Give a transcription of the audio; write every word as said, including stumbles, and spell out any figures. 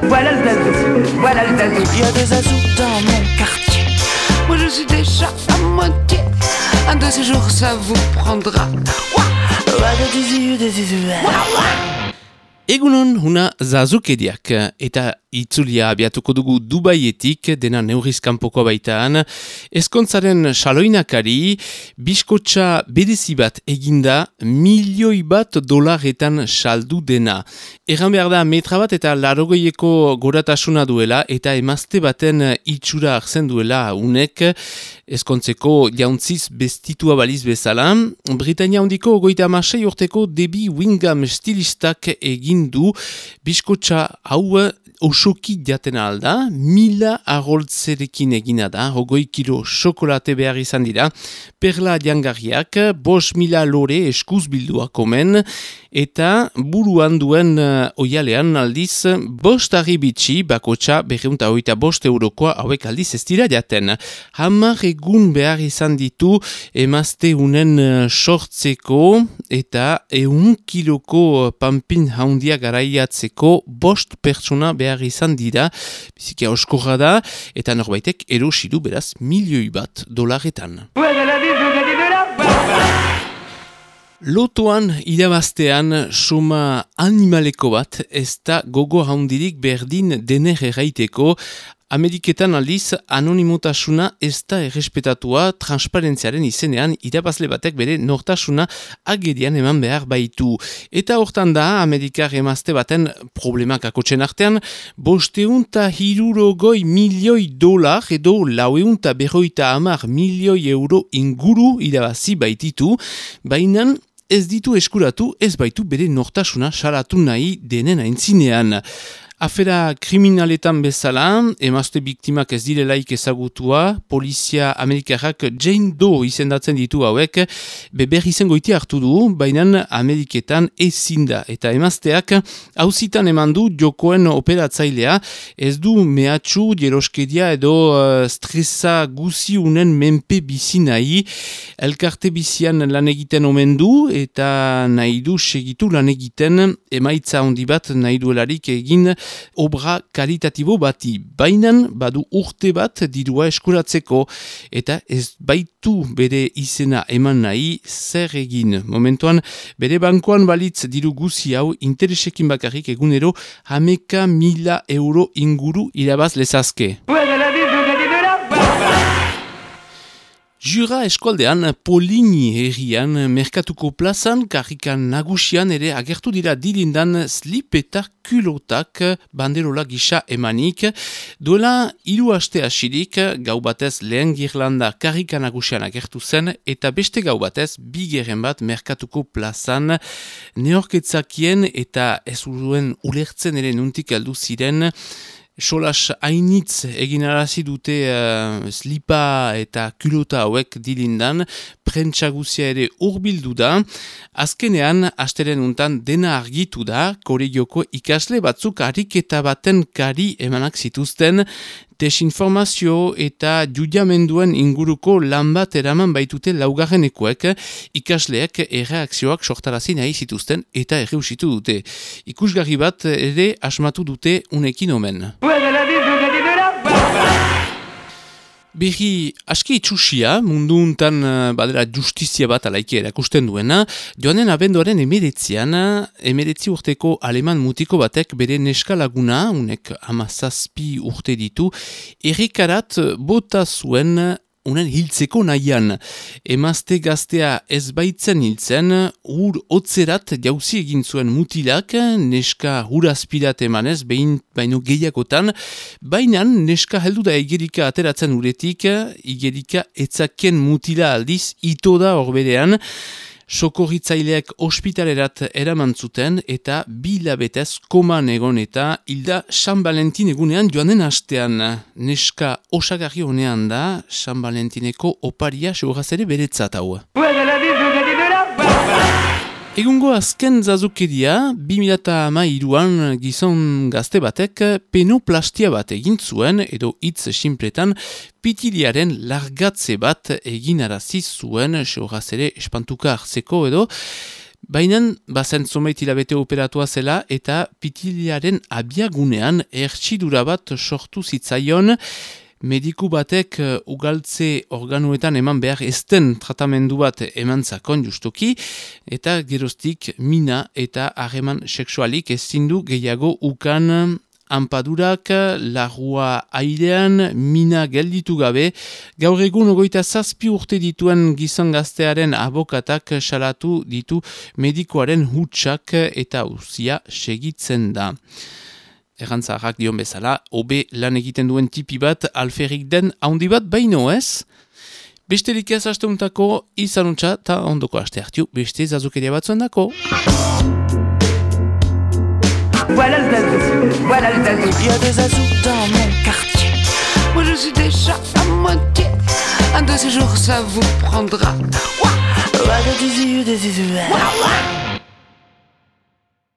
Voilà le zazou, voilà le zazou. Il y a des zazous dans mon quartier. Moi je suis déjà à moitié. Un de ces jours ça vous prendra. Egunon huna zazukeriak eta itzulia abiatuko dugu Dubaietik, dena neurriz kanpoko baitaan. Ezkontzaren saloinakari, biskotxa berezi bat eginda, milioi bat dolaretan saldu dena. Erran behar da metra bat eta larogoieko goratasuna duela eta emazte baten itxura hartzen duela unek, ezkontzeko jauntziz bestitua baliz bezala. Britania handiko ogoita amasei urteko Debbie Wingham stilistak egin du biskotxa hau osoki jaten alda, mila arroltzerekin egina da, hogoi kilo xokolate behar izan dira, perla jangarriak, bos mila lore eskuz bilduak omen, eta buruan duen uh, oialean aldiz, bost harri bitxi, bakotxa berreunta hoita bost eurokoa hauek aldiz ez dira jaten. Hamar egun behar izan ditu emazte unen uh, sortzeko, eta eun kiloko pampin haundia garaiatzeko bost pertsona behar izan dira, bizikia oskorra da, eta norbaitek erosidu beraz milioi bat dolaretan. Lotoan irabaztean suma animaleko bat ez da gogo haundirik berdin dener erraiteko. Ameriketan aldiz anonimotasuna ez da errespetatua, transparentziaren izenean irabazle batek bere nortasuna agerian eman behar baitu. Eta hortan da Amerikar emazte baten problemak akotzen artean, bosteunta hirurogoi milioi dolar edo laueunta berroita hamar milioi euro inguru irabazi baititu, bainan ez ditu eskuratu, ez baitu bere nortasuna salatu nahi denen aintzinean. Afera kriminaletan bezala, emazte biktimak ez direlaik ezagutua, polizia amerikarrak Jane Doe izendatzen ditu hauek, beber izango iti hartu du, baina Ameriketan ezin da. Eta emazteak hauzitan eman du jokoen operatzailea, ez du mehatxu, jeroskeria edo uh, stresa guziunen menpe bizi nahi, elkarte bizian lan egiten omen du, eta nahi du segitu lan egiten, emaitza handi bat nahi duelarik egin, obra kalitatibo bati, bainan badu urte bat dirua eskuratzeko eta ez baitu bere izena eman nahi zer egin. Momentuan bere bankoan balitz diru guzi hau interesekin bakarrik egunero hameka mila euro inguru irabaz lezazke. Jura eskualdean Polini herrian merkatuko plazan karrikan nagusian ere agertu dira dilindan slip eta kulotak banderola gisa emanik. Duela hiru aste hasirik gau batez lehen girlanda karrikan nagusian agertu zen eta beste gau batez bigeren bat merkatuko plazan neorketzakien eta ez uruen ulertzen ere nuntik heldu ziren. Solas hainitz egin arazi dute uh, slipa eta kulota hauek dilindan, prentsa guzia ere urbildu da. Azkenean, asteren untan dena argitu da, kolegioko ikasle batzuk ariketa baten kari emanak zituzten, desinformazio eta judiamenduen inguruko lan bat eraman baitute laugarrenekoek, ikasleek erreakzioak sortarazi nahi zituzten eta erreusitu dute. Ikusgarri bat ere asmatu dute unekin omen. Berri aski itxusia, mundu untan badera justizia bat alaike erakusten duena, joanen abenduaren emeretzian, emeretzi urteko aleman mutiko batek bere neska laguna, unek amazazpi urte ditu, errekarat bota zuen unen hiltzeko nahian. Emazte gaztea ez baitzen hiltzen, ur otzerat jauzi egin zuen mutilak, neska hurazpirat emanez, behin baino gehiagotan, bainan neska heldu da igerika ateratzen uretik, igerika etzaken mutila aldiz, ito da horberean, sokorritzaileak ospitalerat eraman zuten eta bilabetez koman egon eta hilda San Valentin egunean joanen hastean. Neska osagarri honean da San Valentineko oparia seguraz ere beretzat hau. Egungo azken zazukeria, bi mila hamairuan gizon gazte batek penoplastia bat egin zuen, edo hitz sinpletan pitiliaren largatze bat egin arazi zuen, seguraz ere espantuka hartzeko edo, Baina, bazen zomeit hilabete operatua zela eta pitiliaren abiagunean ertsidura bat sortu zitzaion, mediku batek uh, ugaltze organuetan eman behar ezten tratamendu bat eman zakon justuki, eta geroztik mina eta harreman seksualik ezin du gehiago ukan anpadurak, larrua airean, mina gelditu gabe. Gaur egun ogoita zazpi urte dituen gizon gaztearen abokatak salatu ditu medikoaren hutsak eta uzia segitzen da. Errantzarrak dion bezala, hobe lan egiten duen tipi bat, alferrik den haundi bat baino ez. Besterik ez asteuntako izanuntza eta ondoko aste hartiu beste zazukeria batzuen dako. Voilà le zazou, voilà le zazou. Il y a des zazous dans mon quartier. Moi je suis déjà à moitié. Un de ces jours ça vous prendra. Ouah, ouah, des zizous, des zizous. Ouah, ouah.